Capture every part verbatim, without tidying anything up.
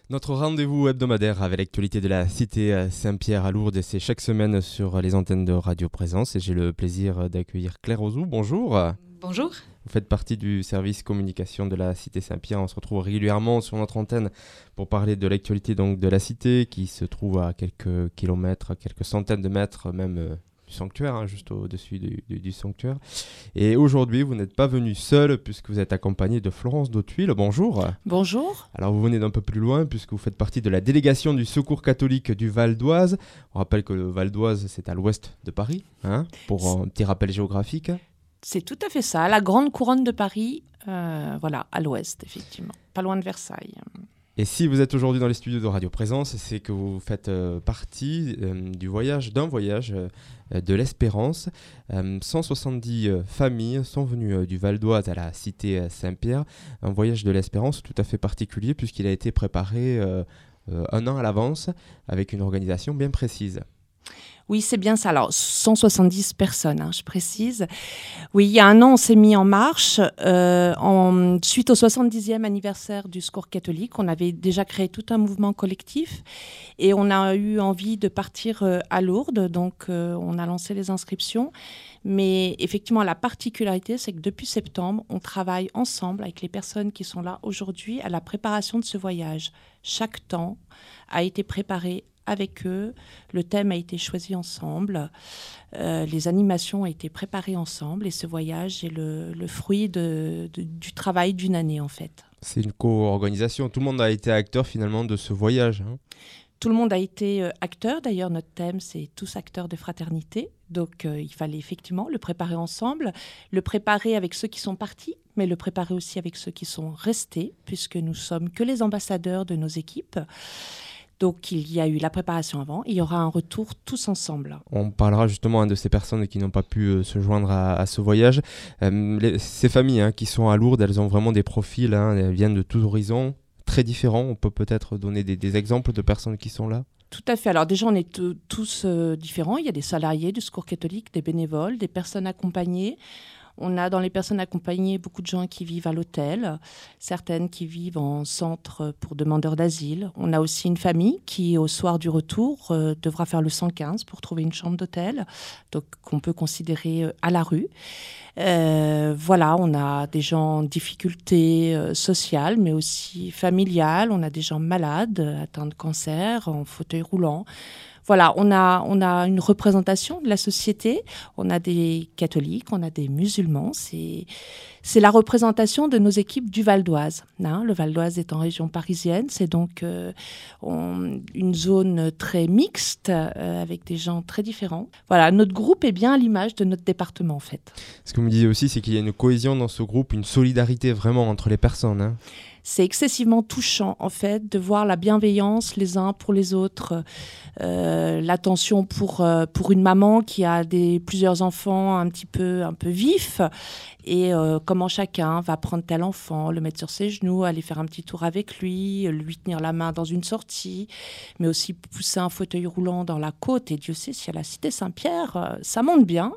Notre rendez-vous hebdomadaire avec l'actualité de la cité Saint-Pierre à Lourdes, c'est chaque semaine sur les antennes de Radio Présence et j'ai le plaisir d'accueillir Claire Ozou. Bonjour. Bonjour. Vous faites partie du service communication de la cité Saint-Pierre. On se retrouve régulièrement sur notre antenne pour parler de l'actualité donc, de la cité qui se trouve à quelques kilomètres, quelques centaines de mètres même euh, du sanctuaire, hein, juste au-dessus du, du, du sanctuaire. Et aujourd'hui, vous n'êtes pas venu seul puisque vous êtes accompagné de Florence d'Autuile. Bonjour. Bonjour. Alors vous venez d'un peu plus loin puisque vous faites partie de la délégation du Secours catholique du Val d'Oise. On rappelle que le Val d'Oise, c'est à l'ouest de Paris, hein, pour un petit rappel géographique. C'est tout à fait ça, la grande couronne de Paris, euh, voilà, à l'ouest, effectivement, pas loin de Versailles. Et si vous êtes aujourd'hui dans les studios de Radio Présence, c'est que vous faites euh, partie euh, du voyage, d'un voyage euh, de l'Espérance. Euh, cent soixante-dix euh, familles sont venues euh, du Val d'Oise à la cité euh, Saint-Pierre. Un voyage de l'Espérance tout à fait particulier puisqu'il a été préparé euh, euh, un an à l'avance avec une organisation bien précise. Oui, c'est bien ça. Alors, cent soixante-dix personnes, hein, je précise. Oui, il y a un an, on s'est mis en marche. Euh, en, suite au soixante-dixième anniversaire du Secours catholique, on avait déjà créé tout un mouvement collectif et on a eu envie de partir euh, à Lourdes. Donc, euh, on a lancé les inscriptions. Mais effectivement, la particularité, c'est que depuis septembre, on travaille ensemble avec les personnes qui sont là aujourd'hui à la préparation de ce voyage. Chaque temps a été préparé avec eux, le thème a été choisi ensemble, euh, les animations ont été préparées ensemble et ce voyage est le, le fruit de, de, du travail d'une année en fait. C'est une co-organisation, tout le monde a été acteur finalement de ce voyage. Hein. Tout le monde a été euh, acteur, d'ailleurs notre thème c'est tous acteurs de fraternité, donc euh, il fallait effectivement le préparer ensemble, le préparer avec ceux qui sont partis, mais le préparer aussi avec ceux qui sont restés, puisque nous sommes que les ambassadeurs de nos équipes. Donc, il y a eu la préparation avant. Il y aura un retour tous ensemble. On parlera justement hein, de ces personnes qui n'ont pas pu euh, se joindre à, à ce voyage. Euh, les, ces familles hein, qui sont à Lourdes, elles ont vraiment des profils, hein, elles viennent de tous horizons, très différents. On peut peut-être donner des, des exemples de personnes qui sont là. Tout à fait. Alors déjà, on est t- tous euh, différents. Il y a des salariés du Secours catholique, des bénévoles, des personnes accompagnées. On a dans les personnes accompagnées beaucoup de gens qui vivent à l'hôtel, certaines qui vivent en centre pour demandeurs d'asile. On a aussi une famille qui, au soir du retour, euh, devra faire le cent quinze pour trouver une chambre d'hôtel, donc qu'on peut considérer euh, à la rue. Euh, voilà, on a des gens en difficulté euh, sociale, mais aussi familiale. On a des gens malades, atteints de cancer, en fauteuil roulant. Voilà, on a, on a une représentation de la société. On a des catholiques, on a des musulmans. C'est, c'est la représentation de nos équipes du Val d'Oise. Hein, le Val d'Oise est en région parisienne. C'est donc euh, on, une zone très mixte euh, avec des gens très différents. Voilà, notre groupe est bien à l'image de notre département, en fait. Ce que vous me disiez aussi, c'est qu'il y a une cohésion dans ce groupe, une solidarité vraiment entre les personnes. Hein. C'est excessivement touchant, en fait, de voir la bienveillance les uns pour les autres, euh, l'attention pour, euh, pour une maman qui a des, plusieurs enfants un petit peu, un peu vifs, et euh, comment chacun va prendre tel enfant, le mettre sur ses genoux, aller faire un petit tour avec lui, lui tenir la main dans une sortie, mais aussi pousser un fauteuil roulant dans la côte. Et Dieu sait si à la cité Saint-Pierre, euh, ça monte bien.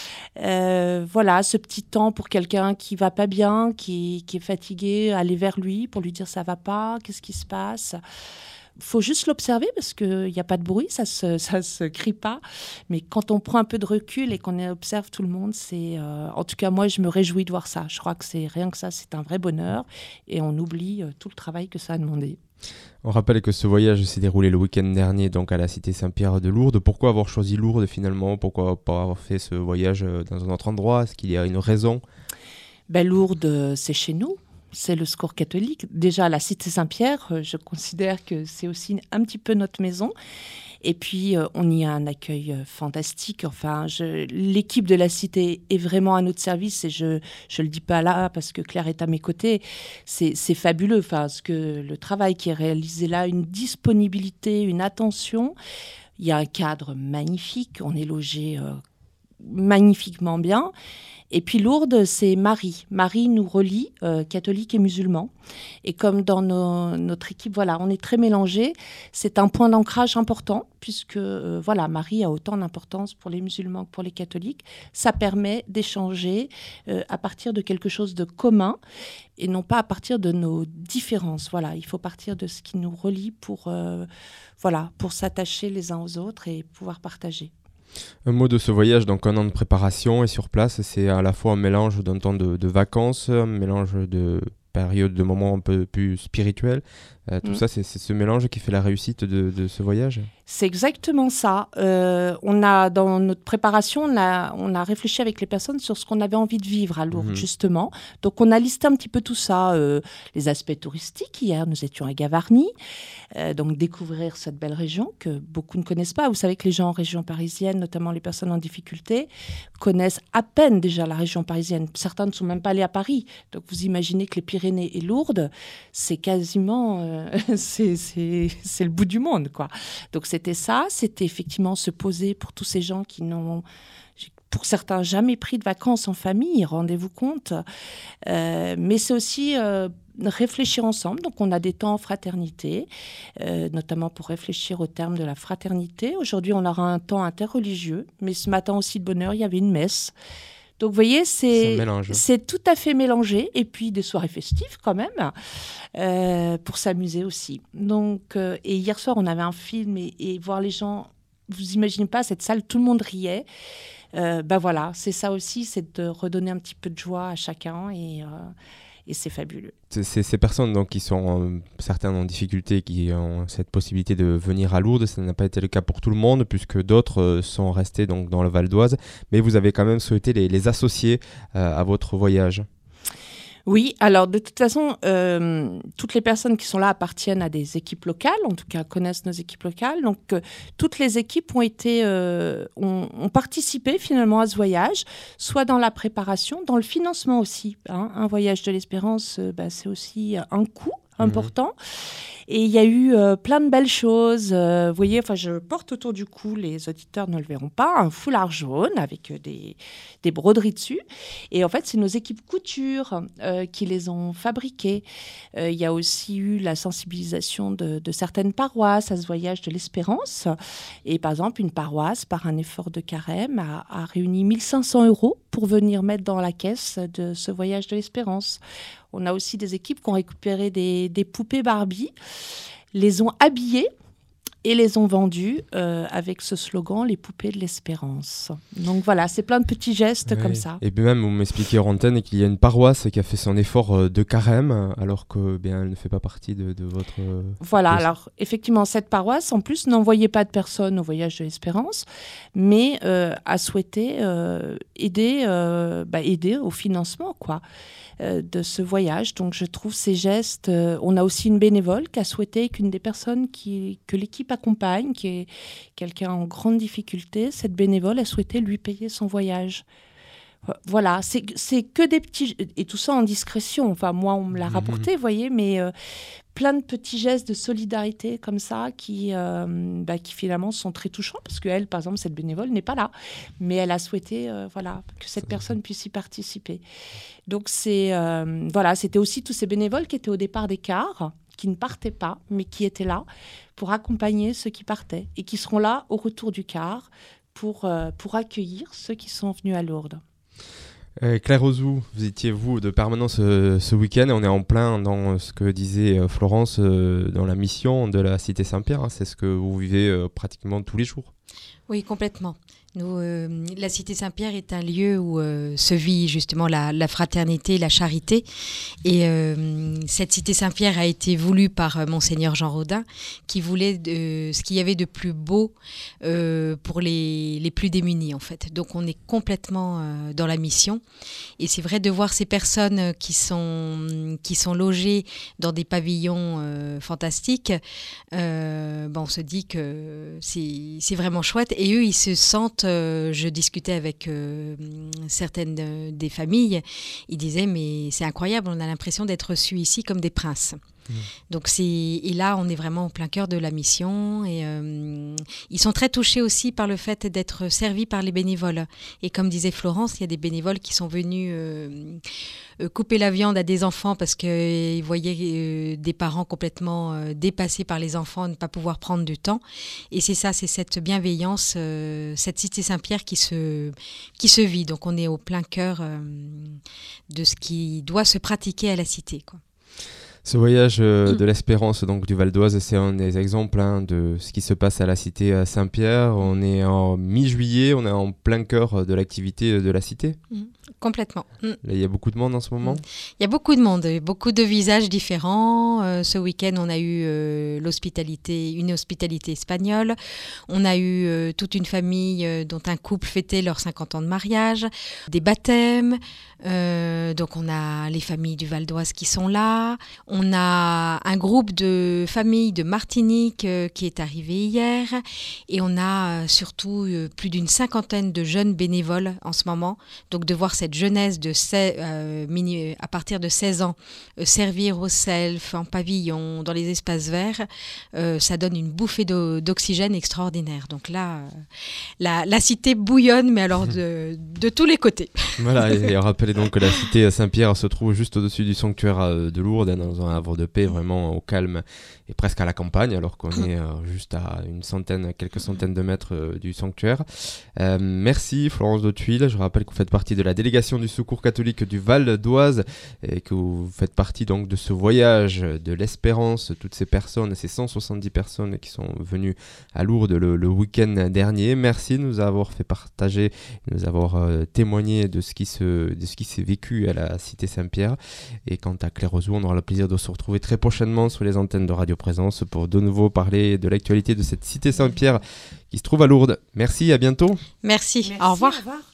Euh, voilà, ce petit temps pour quelqu'un qui va pas bien, qui, qui est fatigué, aller vers lui pour lui dire ça va pas, qu'est-ce qui se passe. Faut juste l'observer parce qu'il n'y a pas de bruit, ça se, ça se crie pas. Mais quand on prend un peu de recul et qu'on observe tout le monde, c'est, euh, en tout cas moi je me réjouis de voir ça. Je crois que c'est rien que ça, c'est un vrai bonheur et on oublie euh, tout le travail que ça a demandé. On rappelle que ce voyage s'est déroulé le week-end dernier donc à la cité Saint-Pierre de Lourdes. Pourquoi avoir choisi Lourdes finalement ? Pourquoi pas avoir fait ce voyage dans un autre endroit ? Est-ce qu'il y a une raison ? Ben, Lourdes, c'est chez nous. C'est le Secours catholique. Déjà, la cité Saint-Pierre, je considère que c'est aussi un petit peu notre maison. Et puis, euh, on y a un accueil euh, fantastique. Enfin, je, l'équipe de la cité est vraiment à notre service et je ne le dis pas là parce que Claire est à mes côtés. C'est, c'est fabuleux. Enfin, ce que, le travail qui est réalisé là, une disponibilité, une attention. Il y a un cadre magnifique. On est logé... Euh, magnifiquement bien. Et puis Lourdes, c'est Marie. Marie nous relie, euh, catholiques et musulmans. Et comme dans nos, notre équipe, voilà, on est très mélangés. C'est un point d'ancrage important, puisque euh, voilà, Marie a autant d'importance pour les musulmans que pour les catholiques. Ça permet d'échanger euh, à partir de quelque chose de commun et non pas à partir de nos différences. Voilà, il faut partir de ce qui nous relie pour, euh, voilà, pour s'attacher les uns aux autres et pouvoir partager. Un mot de ce voyage, donc un an de préparation et sur place, c'est à la fois un mélange d'un temps de, de vacances, un mélange de périodes, de moments un peu plus spirituels. Euh, tout mmh. ça, c'est, c'est ce mélange qui fait la réussite de, de ce voyage. C'est exactement ça. Euh, on a, dans notre préparation, on a, on a réfléchi avec les personnes sur ce qu'on avait envie de vivre à Lourdes, mmh. justement. Donc, on a listé un petit peu tout ça, euh, les aspects touristiques. Hier, nous étions à Gavarnie, euh, donc découvrir cette belle région que beaucoup ne connaissent pas. Vous savez que les gens en région parisienne, notamment les personnes en difficulté, connaissent à peine déjà la région parisienne. Certains ne sont même pas allés à Paris. Donc, vous imaginez que les Pyrénées et Lourdes, c'est quasiment... Euh, c'est, c'est, c'est le bout du monde, quoi. Donc, c'était ça, c'était effectivement se poser pour tous ces gens qui n'ont, pour certains, jamais pris de vacances en famille, rendez-vous compte. Euh, mais c'est aussi euh, réfléchir ensemble. Donc, on a des temps en fraternité, euh, notamment pour réfléchir au terme de la fraternité. Aujourd'hui, on aura un temps interreligieux, mais ce matin aussi, de bonne heure, il y avait une messe. Donc, vous voyez, c'est, c'est tout à fait mélangé. Et puis, des soirées festives, quand même, euh, pour s'amuser aussi. Donc, euh, et hier soir, on avait un film et, et voir les gens... Vous imaginez pas, cette salle, tout le monde riait. Euh, ben voilà, c'est ça aussi, c'est de redonner un petit peu de joie à chacun. Et... Euh, Et c'est fabuleux. C'est ces personnes donc, qui sont euh, certaines en difficulté, qui ont cette possibilité de venir à Lourdes, ça n'a pas été le cas pour tout le monde, puisque d'autres euh, sont restés donc, dans le Val d'Oise. Mais vous avez quand même souhaité les, les associer euh, à votre voyage. Oui, alors de toute façon, euh, toutes les personnes qui sont là appartiennent à des équipes locales, en tout cas connaissent nos équipes locales. Donc, euh, toutes les équipes ont été, euh, ont, ont participé finalement à ce voyage, soit dans la préparation, dans le financement aussi. Hein. Un voyage de l'espérance, euh, bah, c'est aussi un coût important. Mmh. Et il y a eu euh, plein de belles choses. Euh, vous voyez, enfin, je porte autour du cou, les auditeurs ne le verront pas, un foulard jaune avec euh, des, des broderies dessus. Et en fait, c'est nos équipes couture euh, qui les ont fabriquées. Euh, il y a aussi eu la sensibilisation de, de certaines paroisses à ce voyage de l'espérance. Et par exemple, une paroisse, par un effort de carême, a, a réuni mille cinq cents euros pour venir mettre dans la caisse de ce voyage de l'espérance. On a aussi des équipes qui ont récupéré des, des poupées Barbie, les ont habillées et les ont vendues euh, avec ce slogan « Les poupées de l'espérance ». Donc voilà, c'est plein de petits gestes ouais. comme ça. Et puis même, vous m'expliquez hors antenne qu'il y a une paroisse qui a fait son effort de carême, alors qu'elle ne fait pas partie de, de votre... Voilà, poste. Alors effectivement, cette paroisse, en plus, n'envoyait pas de personnes au voyage de l'espérance, mais euh, a souhaité euh, aider, euh, bah, aider au financement, quoi. De ce voyage. Donc, je trouve ces gestes... Euh, on a aussi une bénévole qui a souhaité qu'une des personnes qui, que l'équipe accompagne, qui est quelqu'un en grande difficulté, cette bénévole a souhaité lui payer son voyage. Voilà, c'est, c'est que des petits... Et tout ça en discrétion. Enfin, moi, on me l'a rapporté, vous mmh. voyez, mais euh, plein de petits gestes de solidarité comme ça qui, euh, bah, qui finalement sont très touchants parce qu'elle, par exemple, cette bénévole n'est pas là. Mais elle a souhaité euh, voilà, que cette personne puisse y participer. Donc, c'est, euh, voilà, c'était aussi tous ces bénévoles qui étaient au départ des cars, qui ne partaient pas, mais qui étaient là pour accompagner ceux qui partaient et qui seront là au retour du car pour, euh, pour accueillir ceux qui sont venus à Lourdes. Euh, Claire Ozou, vous étiez vous de permanence euh, ce week-end et on est en plein dans ce que disait euh, Florence euh, dans la mission de la Cité Saint-Pierre. Hein, c'est ce que vous vivez euh, pratiquement tous les jours. Oui, complètement. Nous, euh, la Cité Saint-Pierre est un lieu où euh, se vit justement la, la fraternité, la charité. Et euh, cette Cité Saint-Pierre a été voulue par euh, Monseigneur Jean Rodin, qui voulait de, ce qu'il y avait de plus beau euh, pour les, les plus démunis, en fait. Donc, on est complètement euh, dans la mission. Et c'est vrai de voir ces personnes qui sont, qui sont logées dans des pavillons euh, fantastiques. Euh, ben, on se dit que c'est, c'est vraiment chouette. Et eux, ils se sentent... Euh, je discutais avec euh, certaines euh, des familles, ils disaient mais c'est incroyable, on a l'impression d'être reçus ici comme des princes. Mmh. Donc c'est, et là, on est vraiment au plein cœur de la mission. Et euh, ils sont très touchés aussi par le fait d'être servis par les bénévoles. Et comme disait Florence, il y a des bénévoles qui sont venus euh, couper la viande à des enfants parce qu'ils voyaient euh, des parents complètement euh, dépassés par les enfants, ne pas pouvoir prendre du temps. Et c'est ça, c'est cette bienveillance, euh, cette cité Saint-Pierre qui se, qui se vit. Donc on est au plein cœur euh, de ce qui doit se pratiquer à la cité, quoi. Ce voyage euh, de l'Espérance donc du Val d'Oise, c'est un des exemples hein, de ce qui se passe à la cité Saint-Pierre. On est en mi-juillet, on est en plein cœur de l'activité de la cité. Mmh. Complètement. Mmh. Là, il y a beaucoup de monde en ce moment. Mmh. Il y a beaucoup de monde, beaucoup de visages différents. Euh, ce week-end, on a eu euh, l'hospitalité, une hospitalité espagnole. On a eu euh, toute une famille euh, dont un couple fêtait leurs cinquante ans de mariage, des baptêmes. Euh, donc on a les familles du Val d'Oise qui sont là. On a un groupe de familles de Martinique euh, qui est arrivé hier. Et on a euh, surtout euh, plus d'une cinquantaine de jeunes bénévoles en ce moment. Donc de voir cette jeunesse de seize, euh, mini, à partir de seize ans euh, servir au self, en pavillon, dans les espaces verts, euh, ça donne une bouffée d'o- d'oxygène extraordinaire. Donc là, euh, la, la cité bouillonne, mais alors de, de tous les côtés. Voilà, et rappelez donc que la cité Saint-Pierre se trouve juste au-dessus du sanctuaire de Lourdes, dans un havre de paix, vraiment au calme et presque à la campagne, alors qu'on est euh, juste à une centaine, quelques centaines de mètres euh, du sanctuaire. Euh, merci Florence de Tuile. Je rappelle que vous faites partie de la délégation du Secours catholique du Val d'Oise et que vous faites partie donc de ce voyage de l'Espérance, toutes ces personnes, ces cent soixante-dix personnes qui sont venues à Lourdes le, le week-end dernier. Merci de nous avoir fait partager, de nous avoir euh, témoigné de ce qui se, de ce qui s'est vécu à la cité Saint-Pierre. Et quant à Claire Ozou, on aura le plaisir de se retrouver très prochainement sur les antennes de Radio Présence pour de nouveau parler de l'actualité de cette cité Saint-Pierre qui se trouve à Lourdes. Merci, à bientôt. Merci, Merci, au revoir. Au revoir.